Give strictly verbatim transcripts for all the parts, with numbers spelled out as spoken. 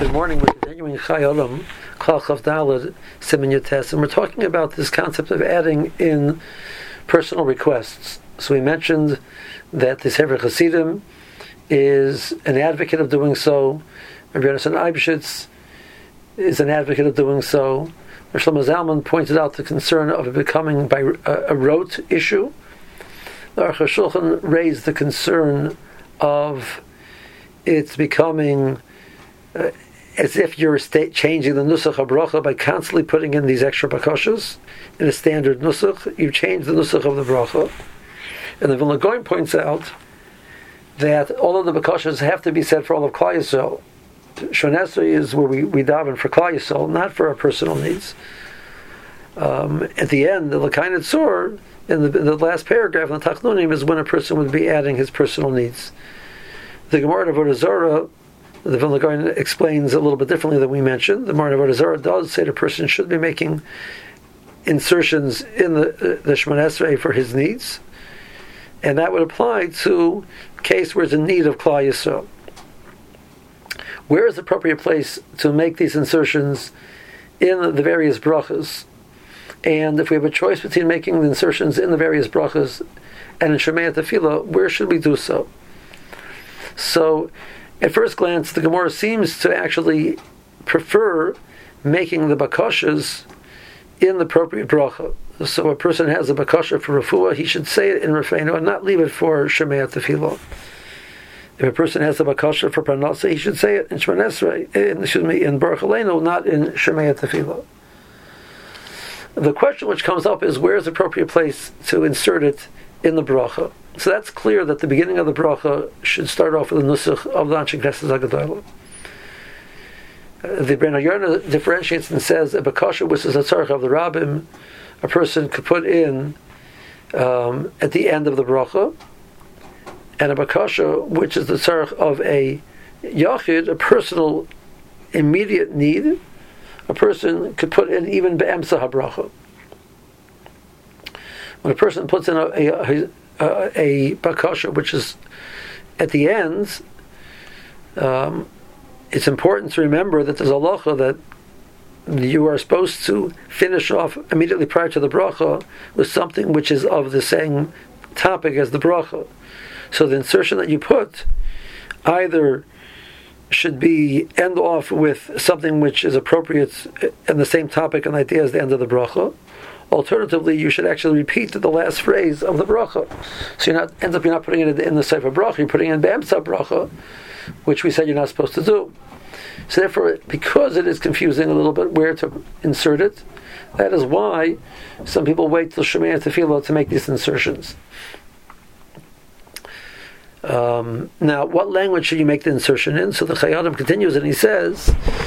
Good morning. We're continuing Chai Olam, Klal Chav Daled, Siman Yates, and we're talking about this concept of adding in personal requests. So we mentioned that the Sefer Hasidim is an advocate of doing so. Rabbi Yonasan Eibschitz is an advocate of doing so. Rav Shlomo Zalman pointed out the concern of it becoming by a, a rote issue. The Aruch HaShulchan raised the concern of it's becoming uh, as if you're sta- changing the nusach habracha by constantly putting in these extra bakashas in a standard nusach. You change the nusach of the bracha. And the Vilna Gaon points out that all of the bakashas have to be said for all of Klal Yisrael. Shon Esrei is where we, we daven for Klal Yisrael, not for our personal needs. Um, at the end, the L'Kain Tzur, in the, in the last paragraph in the Tachnunim, is when a person would be adding his personal needs. The Gemara of Avodah Zarah, the Vilna Gaon explains a little bit differently than we mentioned. The Gemara of Avodah Zarah does say the person should be making insertions in the, the Shemona Esrei for his needs, and that would apply to a case where it's in need of Klal Yisrael. Where is the appropriate place to make these insertions in the various brachas? And if we have a choice between making the insertions in the various brachas and in Shemaya Tefillah, where should we do so? So, at first glance, the Gemara seems to actually prefer making the bakashas in the appropriate bracha. So, a person has a bakasha for refuah, he should say it in Rafeinu and not leave it for Shemaya Tefillah. If a person has a bakasha for Parnasa, he should say it in Shemona Esrei, in, excuse me, in Baruch Aleinu, not in Shemaya Tefillah. The question which comes up is where is the appropriate place to insert it in the bracha. So that's clear that the beginning of the bracha should start off with the nusach of the Anshe Knesset Hagadolah. The Bnei Yorna differentiates and says a bakasha which is a tzarech of the rabbim, a person could put in um, at the end of the bracha, and a bakasha which is the tzarech of a yachid, a personal immediate need, a person could put in even be'emsa habracha. When a person puts in a, a, a, a bakasha which is at the end, um, it's important to remember that there's a halacha that you are supposed to finish off immediately prior to the bracha with something which is of the same topic as the bracha. So the insertion that you put either should be end off with something which is appropriate and the same topic and idea as the end of the bracha. Alternatively, you should actually repeat the last phrase of the bracha. So you're not ends up you're not putting it in the sefer bracha, you're putting it in be'emsa bracha, which we said you're not supposed to do. So therefore, because it is confusing a little bit where to insert it, that is why some people wait till Shemaya Tefillah to make these insertions. Um, now, what language should you make the insertion in? So the Chai Adam continues and he says,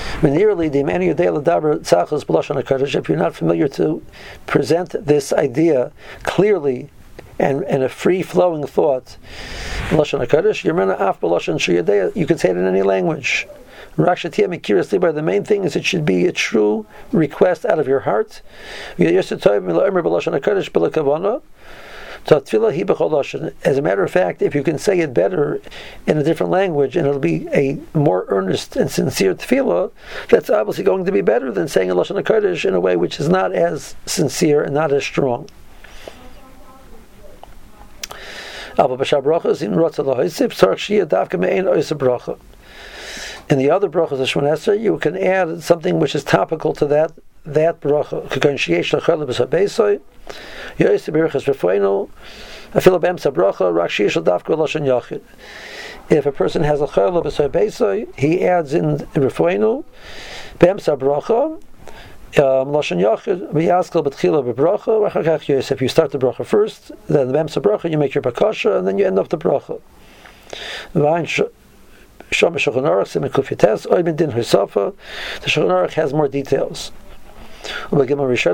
if you're not familiar to present this idea clearly and in a free-flowing thought, you can say it in any language. The main thing is it should be a true request out of your heart. As a matter of fact, if you can say it better in a different language and it'll be a more earnest and sincere tefillah, that's obviously going to be better than saying a Lashon HaKodesh in a way which is not as sincere and not as strong. In the other brachas of Shemona Esrei, you can add something which is topical to that that bracha. If a person has a chayla b'say beisay, he adds in refuenu b'emsa bracha lashon yachid v'yaskel b'tchila b'bracha v'achakach yosef. If you start the bracha first, then the b'emsa bracha you make your bakasha, and then you end up the bracha. The Shulchan Aruch has more details. We do not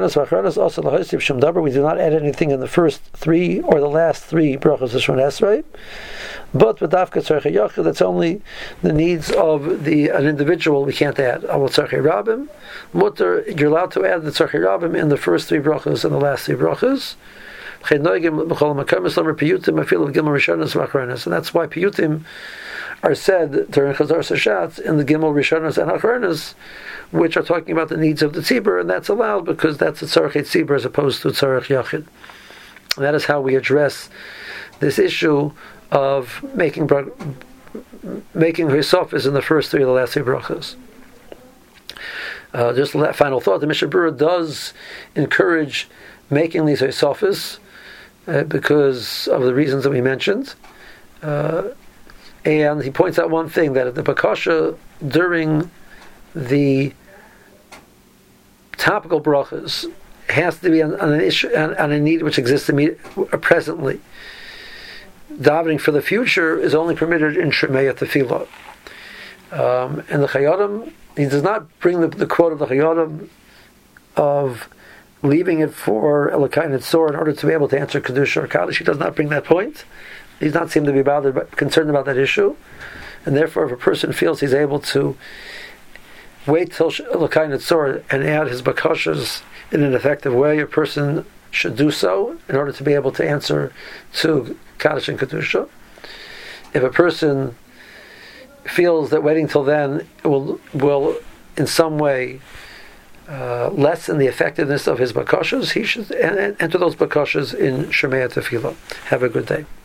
add anything in the first three or the last three brachos of Shemona Esrei, but with dafka tzarchei yachid, that's only the needs of the an individual. We can't add. Avol tzarchei rabim, mutter. You're allowed to add the tzarchei rabim in the first three brachos and the last three brachos. And that's why piyutim are said during Chazar Sashat in the Gimel Rishonos and Achronos, which are talking about the needs of the tzibur, and that's allowed because that's a tzarech tzibur as opposed to tzarech yachid. And that is how we address this issue of making making hisofis in the first three of the last three brachas. Uh, just a final thought: the Mishnah Berurah does encourage making these hisofis uh, because of the reasons that we mentioned. Uh, And he points out one thing, that the bakasha during the topical brachas has to be on, on an issue, on, on a need which exists presently. Davening for the future is only permitted in Shemaya Tefillah. Um, and the Chayodim, he does not bring the, the quote of the Chayodim of leaving it for Elokai Netzor in order to be able to answer Kedusha or Kaddish. He does not bring that point. He does not seem to be bothered, but concerned about that issue, and therefore, if a person feels he's able to wait till Elokai Netzor and add his bakashas in an effective way, a person should do so in order to be able to answer to Kaddish and Kedusha. If a person feels that waiting till then will will in some way uh, lessen the effectiveness of his bakashas, he should enter those bakashas in Shemaya Tefillah. Have a good day.